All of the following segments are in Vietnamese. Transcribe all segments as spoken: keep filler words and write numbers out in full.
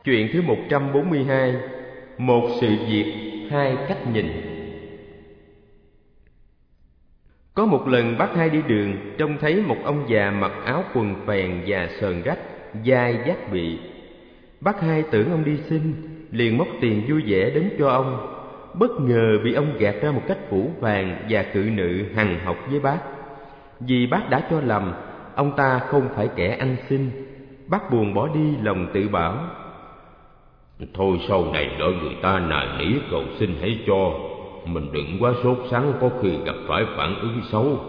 Chuyện thứ một trăm bốn mươi hai. Một sự việc, hai cách nhìn. Có một lần bác Hai đi đường, trông thấy một ông già mặc áo quần phèn và sờn rách, vai vác bị. Bác Hai tưởng ông đi xin, liền móc tiền vui vẻ đến cho ông. Bất ngờ bị ông gạt ra một cách phũ phàng và cự nữ hằn học với bác. Vì bác đã cho lầm, ông ta không phải kẻ ăn xin. Bác buồn bỏ đi, lòng tự bảo: thôi sau này đợi người ta nài nỉ cầu xin hãy cho, mình đừng quá sốt sắng, có khi gặp phải phản ứng xấu.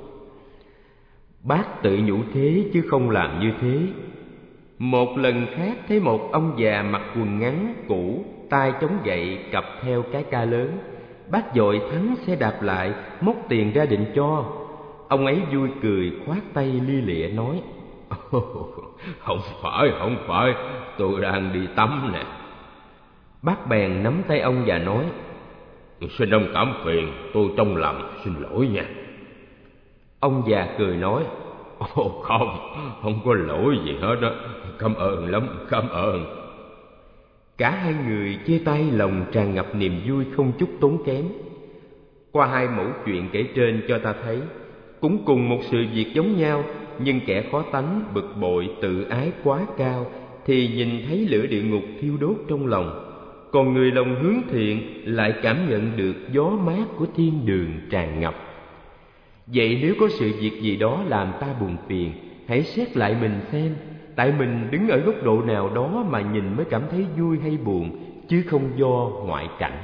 Bác tự nhủ thế chứ không làm như thế. Một lần khác thấy một ông già mặc quần ngắn cũ, tay chống gậy, cặp theo cái ca lớn. Bác vội thắng xe đạp lại, móc tiền ra định cho. Ông ấy vui cười, khoát tay lia lịa nói: không phải, không phải, tôi đang đi tắm nè. Bác bèn nắm tay ông và nói: xin ông cảm phiền, tôi trong lòng, xin lỗi nha. Ông già cười nói: ồ không, không có lỗi gì hết đó, cảm ơn lắm, cảm ơn. Cả hai người chia tay, lòng tràn ngập niềm vui không chút tốn kém. Qua hai mẫu chuyện kể trên cho ta thấy, cũng cùng một sự việc giống nhau, nhưng kẻ khó tánh, bực bội, tự ái quá cao thì nhìn thấy lửa địa ngục thiêu đốt trong lòng, còn người lòng hướng thiện lại cảm nhận được gió mát của thiên đường tràn ngập. Vậy nếu có sự việc gì đó làm ta buồn phiền, hãy xét lại mình xem, tại mình đứng ở góc độ nào đó mà nhìn mới cảm thấy vui hay buồn, chứ không do ngoại cảnh.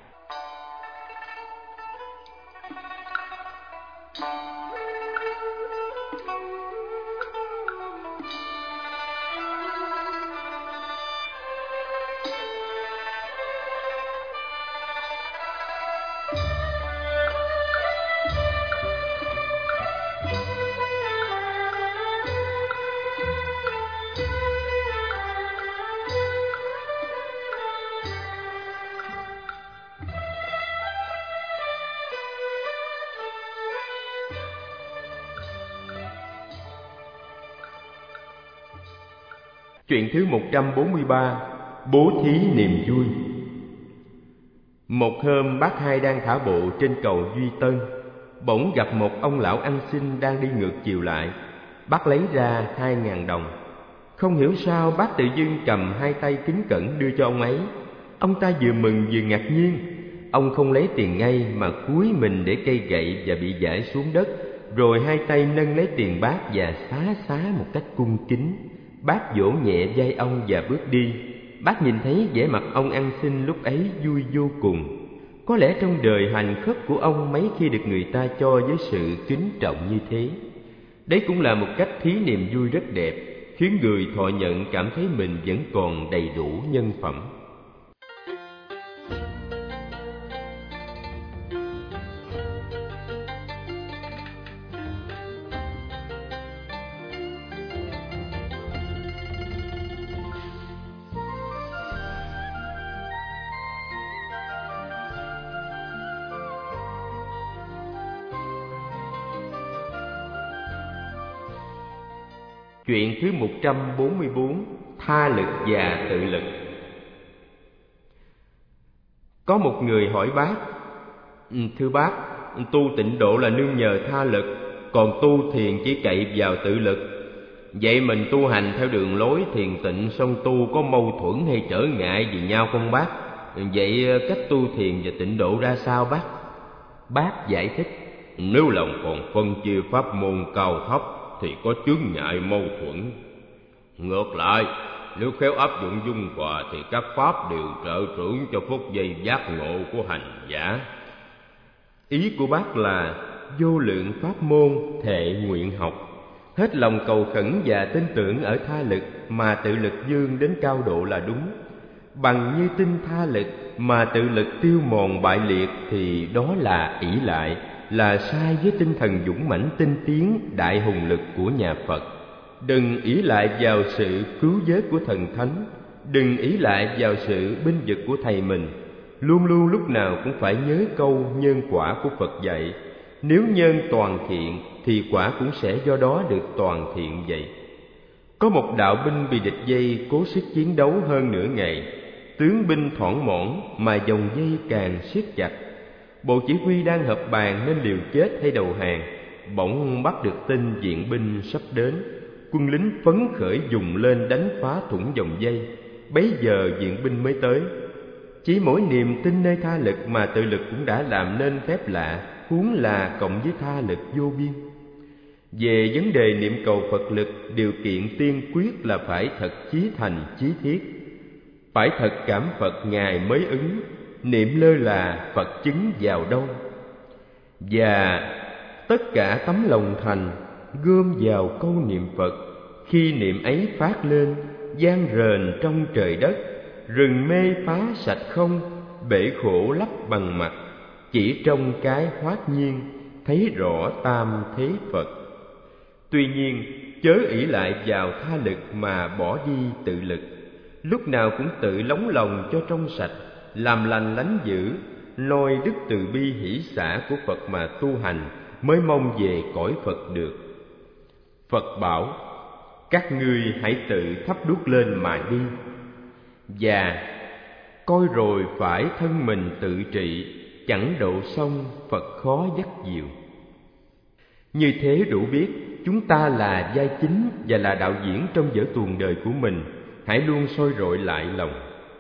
Chuyện thứ một trăm bốn mươi ba. Bố thí niềm vui. Một hôm bác Hai đang thả bộ trên cầu Duy Tân, bỗng gặp một ông lão ăn xin đang đi ngược chiều lại. Bác lấy ra hai ngàn đồng. Không hiểu sao bác tự dưng cầm hai tay kính cẩn đưa cho ông ấy. Ông ta vừa mừng vừa ngạc nhiên. Ông không lấy tiền ngay mà cúi mình để cây gậy và bị giãi xuống đất, rồi hai tay nâng lấy tiền bác và xá xá một cách cung kính. Bác vỗ nhẹ vai ông và bước đi. Bác nhìn thấy vẻ mặt ông ăn xin lúc ấy vui vô cùng. Có lẽ trong đời hành khất của ông mấy khi được người ta cho với sự kính trọng như thế. Đấy cũng là một cách thí niềm vui rất đẹp, khiến người thọ nhận cảm thấy mình vẫn còn đầy đủ nhân phẩm. Chuyện thứ một trăm bốn mươi bốn. Tha lực và tự lực. Có một người hỏi bác: thưa bác, tu tịnh độ là nương nhờ tha lực, còn tu thiền chỉ cậy vào tự lực. Vậy mình tu hành theo đường lối thiền tịnh song tu có mâu thuẫn hay trở ngại gì nhau không bác? Vậy cách tu thiền và tịnh độ ra sao bác? Bác giải thích: nếu lòng còn phân chia pháp môn cao thấp thì có chướng ngại mâu thuẫn. Ngược lại, nếu khéo áp dụng dung hòa thì các pháp đều trợ trưởng cho phút giây giác ngộ của hành giả. Ý của bác là vô lượng pháp môn thệ nguyện học, hết lòng cầu khẩn và tin tưởng ở tha lực mà tự lực vươn đến cao độ là đúng. Bằng như tin tha lực mà tự lực tiêu mòn bại liệt thì đó là ỷ lại, là sai với tinh thần dũng mãnh tinh tiến đại hùng lực của nhà Phật. Đừng ỷ lại vào sự cứu vớt của thần thánh, đừng ỷ lại vào sự binh vực của thầy mình. Luôn luôn lúc nào cũng phải nhớ câu nhân quả của Phật dạy: nếu nhân toàn thiện thì quả cũng sẽ do đó được toàn thiện vậy. Có một đạo binh bị địch dây cố sức chiến đấu hơn nửa ngày. Tướng binh thoảng mõn mà vòng dây càng siết chặt. Bộ chỉ huy đang họp bàn nên liều chết hay đầu hàng. Bỗng bắt được tin viện binh sắp đến. Quân lính phấn khởi dùng lên đánh phá thủng vòng dây. Bấy giờ viện binh mới tới. Chỉ mỗi niềm tin nơi tha lực mà tự lực cũng đã làm nên phép lạ, huống là cộng với tha lực vô biên. Về vấn đề niệm cầu Phật lực, điều kiện tiên quyết là phải thật chí thành chí thiết. Phải thật cảm Phật Ngài mới ứng, niệm lơ là Phật chứng vào đâu. Và tất cả tấm lòng thành gom vào câu niệm Phật. Khi niệm ấy phát lên, vang rền trong trời đất. Rừng mê phá sạch không, bể khổ lấp bằng mặt. Chỉ trong cái hoát nhiên, thấy rõ tam thế Phật. Tuy nhiên, chớ ỷ lại vào tha lực mà bỏ đi tự lực. Lúc nào cũng tự lóng lòng cho trong sạch, làm lành lánh dữ, noi đức từ bi hỷ xả của Phật mà tu hành, mới mong về cõi Phật được. Phật bảo: các ngươi hãy tự thắp đuốc lên mà đi. Và coi rồi phải thân mình tự trị, chẳng độ xong Phật khó dắt dìu. Như thế đủ biết chúng ta là vai chính và là đạo diễn trong vở tuồng đời của mình. Hãy luôn soi rọi lại lòng.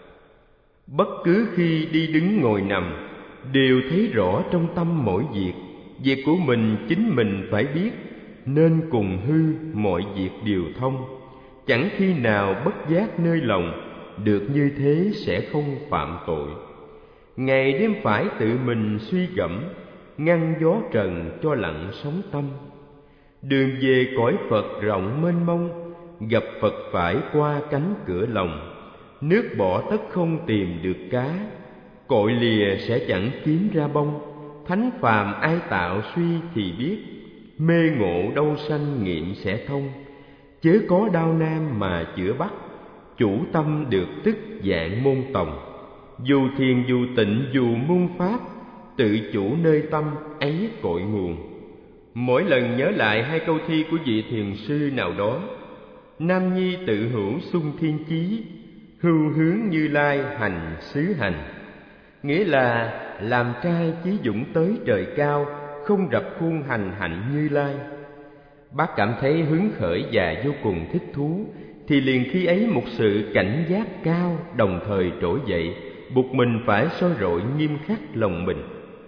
Bất cứ khi đi đứng ngồi nằm, đều thấy rõ trong tâm mỗi việc. Việc của mình chính mình phải biết, nên cùng hư mọi việc đều thông. Chẳng khi nào bất giác nơi lòng, được như thế sẽ không phạm tội. Ngày đêm phải tự mình suy gẫm, ngăn gió trần cho lặng sóng tâm. Đường về cõi Phật rộng mênh mông, gặp Phật phải qua cánh cửa lòng. Nước bỏ tất không tìm được cá, cội lìa sẽ chẳng kiếm ra bông. Thánh phàm ai tạo suy thì biết, mê ngộ đâu sanh nghiệm sẽ thông. Chớ có đao nam mà chữa bắt, chủ tâm được tức dạng môn tòng. Dù thiền dù tịnh dù môn pháp, tự chủ nơi tâm ấy cội nguồn. Mỗi lần nhớ lại hai câu thi của vị thiền sư nào đó: Nam nhi tự hữu sung thiên chí, hưu hướng Như Lai hành xứ hành. Nghĩa là làm trai chí dũng tới trời cao, không rập khuôn hành hạnh Như Lai. Bác cảm thấy hứng khởi và vô cùng thích thú, thì liền khi ấy một sự cảnh giác cao đồng thời trỗi dậy, buộc mình phải soi rọi nghiêm khắc lòng mình.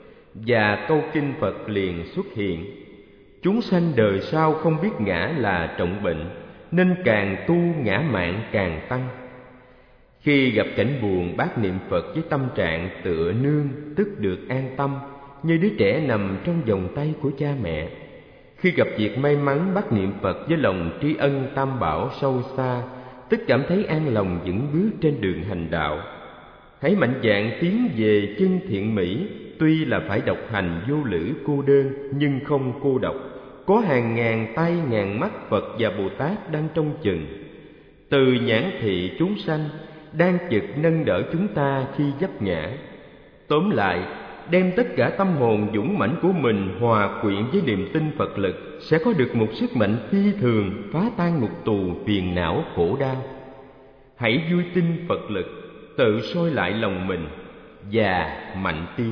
Và câu kinh Phật liền xuất hiện: chúng sanh đời sau không biết ngã là trọng bệnh, nên càng tu ngã mạn càng tăng. Khi gặp cảnh buồn, bác niệm Phật với tâm trạng tựa nương, tức được an tâm, như đứa trẻ nằm trong vòng tay của cha mẹ. Khi gặp việc may mắn, bác niệm Phật với lòng tri ân tam bảo sâu xa, tức cảm thấy an lòng vững bước trên đường hành đạo. Hãy mạnh dạn tiến về chân thiện mỹ, tuy là phải độc hành vô lữ cô đơn, nhưng không cô độc. Có hàng ngàn tay ngàn mắt Phật và Bồ Tát đang trông chừng. Từ nhãn thị chúng sanh, đang chực nâng đỡ chúng ta khi vấp ngã. Tóm lại, đem tất cả tâm hồn dũng mãnh của mình hòa quyện với niềm tin Phật lực, sẽ có được một sức mạnh phi thường phá tan ngục tù phiền não khổ đau. Hãy vui tin Phật lực, tự soi lại lòng mình và mạnh tiến.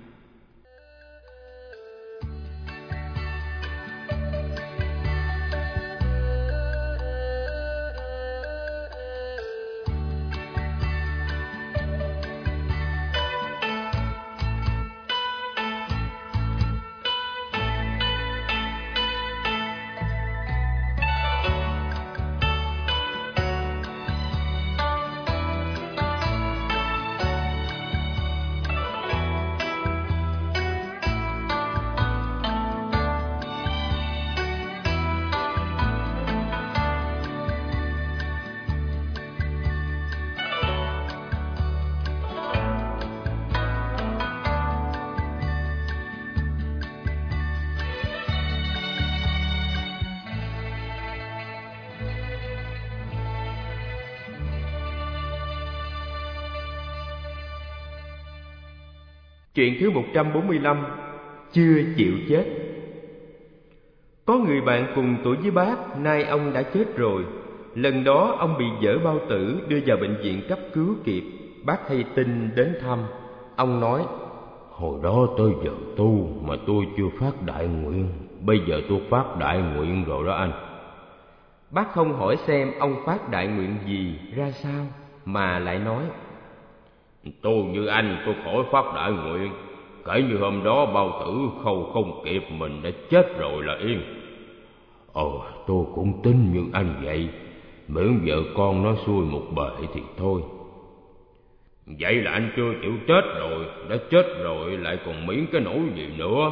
Chuyện thứ một trăm bốn mươi lăm. Chưa chịu chết. Có người bạn cùng tuổi với bác, nay ông đã chết rồi. Lần đó ông bị vỡ bao tử đưa vào bệnh viện cấp cứu kịp. Bác hay tin đến thăm. Ông nói: hồi đó tới giờ tu mà tôi chưa phát đại nguyện, bây giờ tôi phát đại nguyện rồi đó anh. Bác không hỏi xem ông phát đại nguyện gì ra sao, mà lại nói: tôi như anh, tôi khỏi phát đại nguyện. Kể như hôm đó bao tử khâu không kịp, mình đã chết rồi là yên. Ờ, tôi cũng tin như anh vậy, miễn vợ con nó xuôi một bề thì thôi. Vậy là anh chưa chịu chết rồi, đã chết rồi lại còn miễn cái nỗi gì nữa.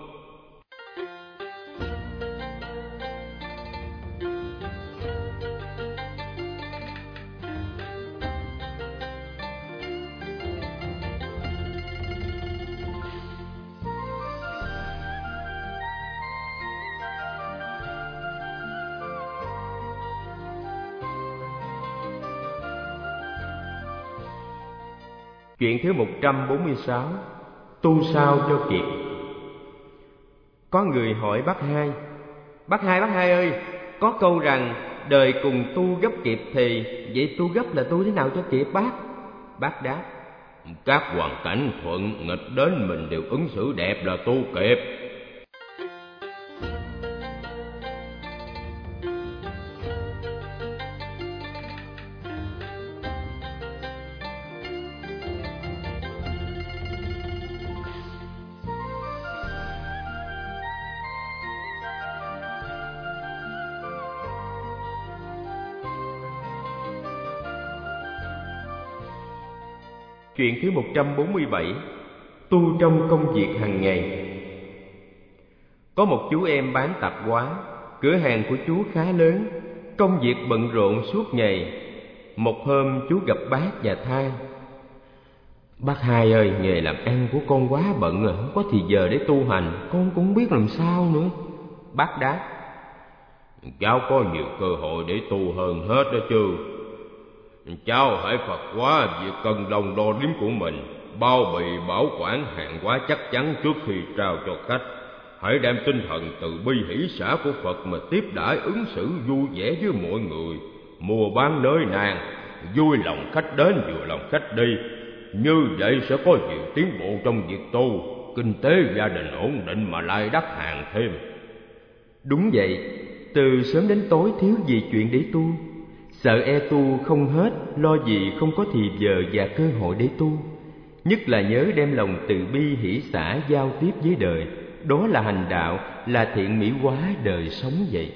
Chuyện thứ một trăm bốn mươi sáu. Tu sao cho kịp. Có người hỏi bác Hai: Bác Hai, bác Hai ơi, có câu rằng đời cùng tu gấp kịp thì, vậy tu gấp là tu thế nào cho kịp bác? Bác đáp: các hoàn cảnh thuận nghịch đến mình đều ứng xử đẹp là tu kịp. Chuyện thứ một trăm bốn mươi bảy. Tu trong công việc hàng ngày. Có một chú em bán tạp hóa, cửa hàng của chú khá lớn, công việc bận rộn suốt ngày. Một hôm chú gặp bác và than: Bác Hai ơi, nghề làm ăn của con quá bận rồi, không có thì giờ để tu hành, con cũng không biết làm sao nữa. Bác đáp: cháu có nhiều cơ hội để tu hơn hết đó chứ. Cháu hãy phật hóa việc cân đồng đo đếm của mình, bao bì bảo quản hàng hóa chắc chắn trước khi trao cho khách. Hãy đem tinh thần từ bi hỷ xả của Phật mà tiếp đãi ứng xử vui vẻ với mọi người. Mua bán nơi nàng, vui lòng khách đến vừa lòng khách đi. Như vậy sẽ có nhiều tiến bộ trong việc tu, kinh tế gia đình ổn định mà lại đắt hàng thêm. Đúng vậy, từ sớm đến tối thiếu gì chuyện để tu. Sợ e tu không hết, lo gì không có thì giờ và cơ hội để tu. Nhất là nhớ đem lòng từ bi hỷ xả giao tiếp với đời. Đó là hành đạo, là thiện mỹ hóa đời sống vậy.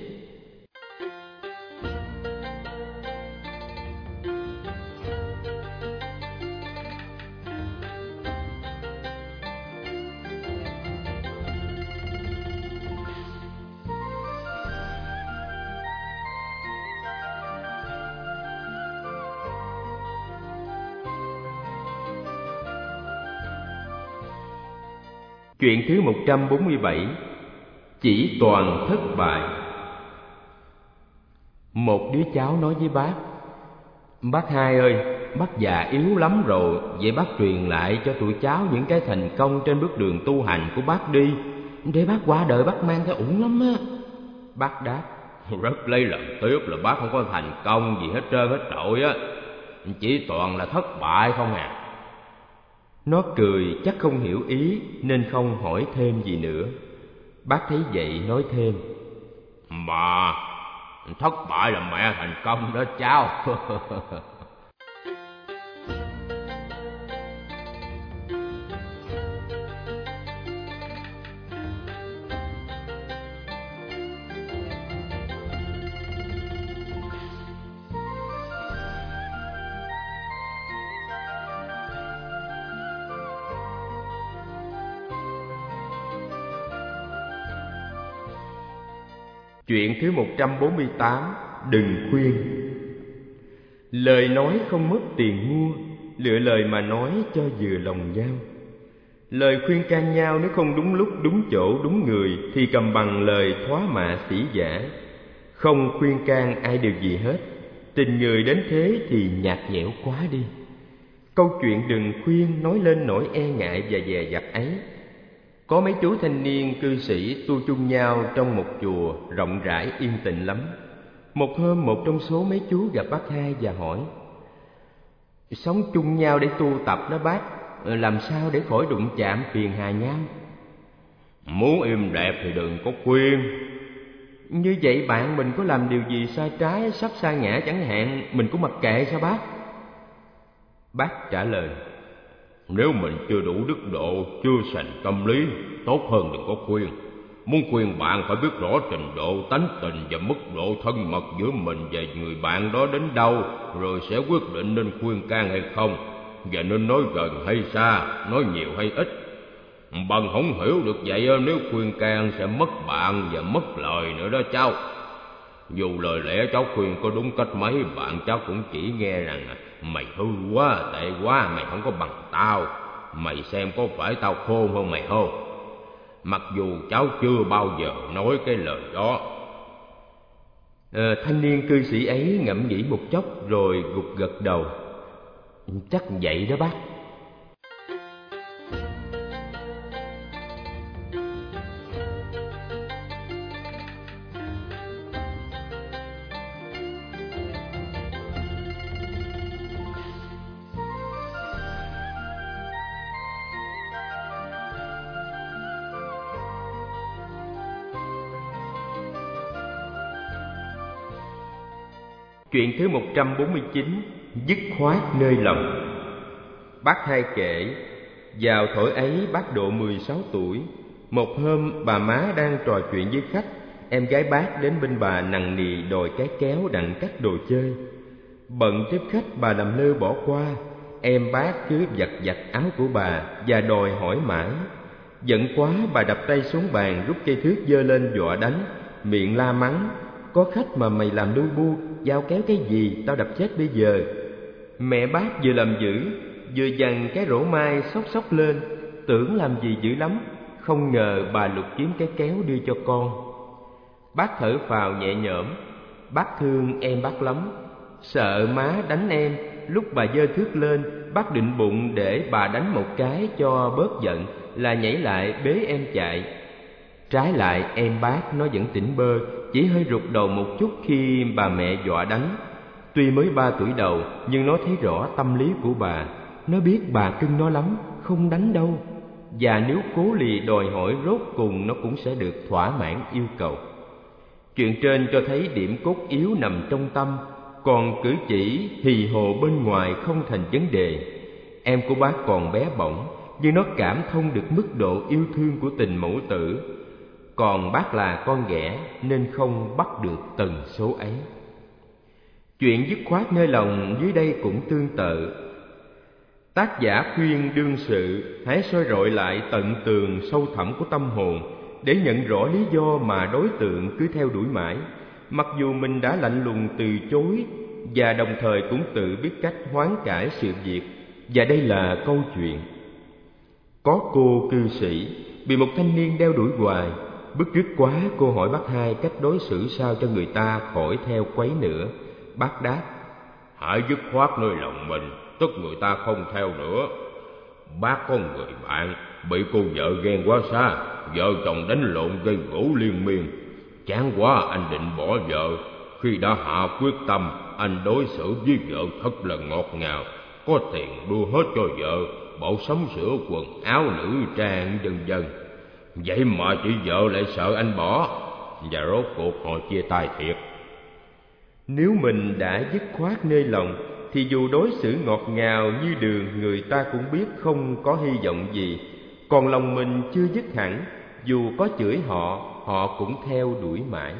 Chuyện thứ một trăm bốn mươi bảy. Chỉ toàn thất bại. Một đứa cháu nói với bác: Bác Hai ơi, bác già yếu lắm rồi, vậy bác truyền lại cho tụi cháu những cái thành công trên bước đường tu hành của bác đi, để bác qua đời bác mang theo ổn lắm á. Bác đáp: rất lấy làm tiếc là bác không có thành công gì hết trơn hết trội á, chỉ toàn là thất bại không à. Nó cười chắc không hiểu ý nên không hỏi thêm gì nữa. Bác thấy vậy nói thêm: Mà thất bại là mẹ thành công đó cháu. Chuyện thứ một trăm bốn mươi tám. Đừng khuyên. Lời nói không mất tiền mua, lựa lời mà nói cho vừa lòng nhau. Lời khuyên can nhau nếu không đúng lúc, đúng chỗ, đúng người thì cầm bằng lời thoá mạ sĩ giả. Không khuyên can ai điều gì hết, tình người đến thế thì nhạt nhẽo quá đi. Câu chuyện đừng khuyên nói lên nỗi e ngại và dè dặt ấy. Có mấy chú thanh niên cư sĩ tu chung nhau trong một chùa rộng rãi yên tĩnh lắm. Một hôm, một trong số mấy chú gặp bác hai và hỏi: sống chung nhau để tu tập đó bác, làm sao để khỏi đụng chạm phiền hà nhau? Muốn im đẹp thì đừng có khuyên. Như vậy bạn mình có làm điều gì sai trái, sắp sa ngã chẳng hạn, mình cũng mặc kệ sao bác? Bác trả lời: nếu mình chưa đủ đức độ, chưa sành tâm lý, tốt hơn đừng có khuyên. Muốn khuyên bạn phải biết rõ trình độ tánh tình và mức độ thân mật giữa mình và người bạn đó đến đâu, rồi sẽ quyết định nên khuyên can hay không, và nên nói gần hay xa, nói nhiều hay ít. Bằng không hiểu được vậy, nếu khuyên can sẽ mất bạn và mất lời nữa đó cháu. Dù lời lẽ cháu khuyên có đúng cách mấy, bạn cháu cũng chỉ nghe rằng mày hư quá, tệ quá, mày không có bằng tao, mày xem có phải tao khôn hơn mày không. Mặc dù cháu chưa bao giờ nói cái lời đó. À, thanh niên cư sĩ ấy ngẫm nghĩ một chốc rồi gục gật đầu: chắc vậy đó bác. Chuyện thứ một trăm bốn mươi chín: dứt khoát nơi lòng. Bác hai kể, vào thổi ấy bác độ mười sáu tuổi. Một hôm bà má đang trò chuyện với khách, em gái bác đến bên bà nằng nì đòi cái kéo đặng cắt đồ chơi. Bận tiếp khách bà làm lơ bỏ qua, em bác cứ giặt giặt áo của bà và đòi hỏi mãi. Giận quá bà đập tay xuống bàn, rút cây thước giơ lên dọa đánh, miệng la mắng: có khách mà mày làm lu bu, dao kéo cái gì, tao đập chết bây giờ. Mẹ bác vừa làm dữ, vừa giằng cái rổ mai xốc xốc lên, tưởng làm gì dữ lắm, không ngờ bà lục kiếm cái kéo đưa cho con. Bác thở phào nhẹ nhõm, bác thương em bác lắm, sợ má đánh em. Lúc bà giơ thước lên, bác định bụng để bà đánh một cái cho bớt giận, là nhảy lại bế em chạy. Trái lại em bác nó vẫn tỉnh bơ, chỉ hơi rụt đầu một chút khi bà mẹ dọa đánh. Tuy mới ba tuổi đầu, nhưng nó thấy rõ tâm lý của bà. Nó biết bà cưng nó lắm, không đánh đâu. Và nếu cố lì đòi hỏi, rốt cùng nó cũng sẽ được thỏa mãn yêu cầu. Chuyện trên cho thấy điểm cốt yếu nằm trong tâm, còn cử chỉ hì hồ bên ngoài không thành vấn đề. Em của bác còn bé bỏng, nhưng nó cảm thông được mức độ yêu thương của tình mẫu tử. Còn bác là con ghẻ nên không bắt được tần số ấy. Chuyện dứt khoát nơi lòng dưới đây cũng tương tự. Tác giả khuyên đương sự hãy soi rọi lại tận tường sâu thẳm của tâm hồn để nhận rõ lý do mà đối tượng cứ theo đuổi mãi, mặc dù mình đã lạnh lùng từ chối, và đồng thời cũng tự biết cách hoán cải sự việc. Và đây là câu chuyện. Có cô cư sĩ bị một thanh niên đeo đuổi hoài. Bức rứt quá, cô hỏi bác hai cách đối xử sao cho người ta khỏi theo quấy nữa. Bác đáp: hãy dứt khoát nơi lòng mình, tức người ta không theo nữa. Bác có người bạn bị cô vợ ghen quá xa, vợ chồng đánh lộn gây gổ liên miên. Chán quá anh định bỏ vợ. Khi đã hạ quyết tâm, anh đối xử với vợ thật là ngọt ngào, có tiền đưa hết cho vợ, bộ sắm sửa quần áo nữ trang vân vân. Vậy mà chị vợ lại sợ anh bỏ, và rốt cuộc họ chia tay thiệt. Nếu mình đã dứt khoát nơi lòng, thì dù đối xử ngọt ngào như đường, người ta cũng biết không có hy vọng gì. Còn lòng mình chưa dứt hẳn, dù có chửi họ, họ cũng theo đuổi mãi.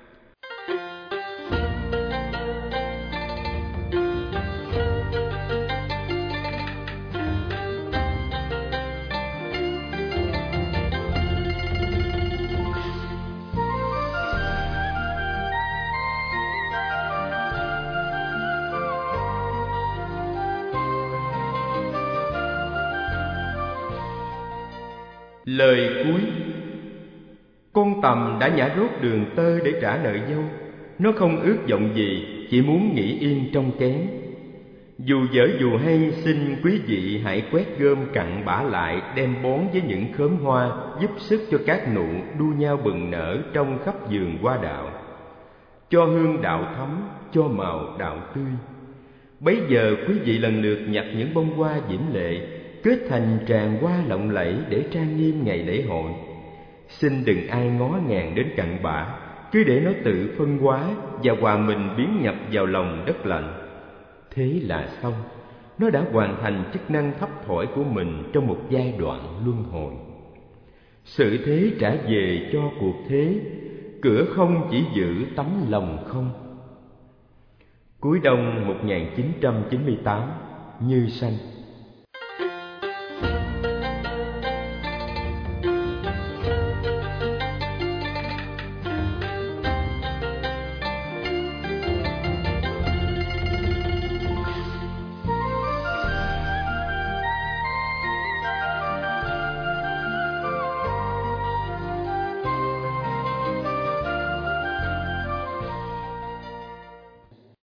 Lời cuối. Con tầm đã nhả rốt đường tơ để trả nợ dâu. Nó không ước vọng gì, chỉ muốn nghỉ yên trong kén. Dù dở dù hay, xin quý vị hãy quét gom cặn bã lại, đem bón với những khóm hoa, giúp sức cho các nụ đua nhau bừng nở trong khắp vườn hoa đạo. cho hương đạo thắm, cho màu đạo tươi. Bấy giờ quý vị lần lượt nhặt những bông hoa diễm lệ, kết thành tràng hoa lộng lẫy để trang nghiêm ngày lễ hội. Xin đừng ai ngó ngàng đến cặn bã, cứ để nó tự phân hóa và hòa mình biến nhập vào lòng đất lạnh. Thế là xong, nó đã hoàn thành chức năng thấp thỏi của mình trong một giai đoạn luân hồi. Sự thế trả về cho cuộc thế, cửa không chỉ giữ tấm lòng không. Cuối đông một nghìn chín trăm chín mươi tám, Như Sanh.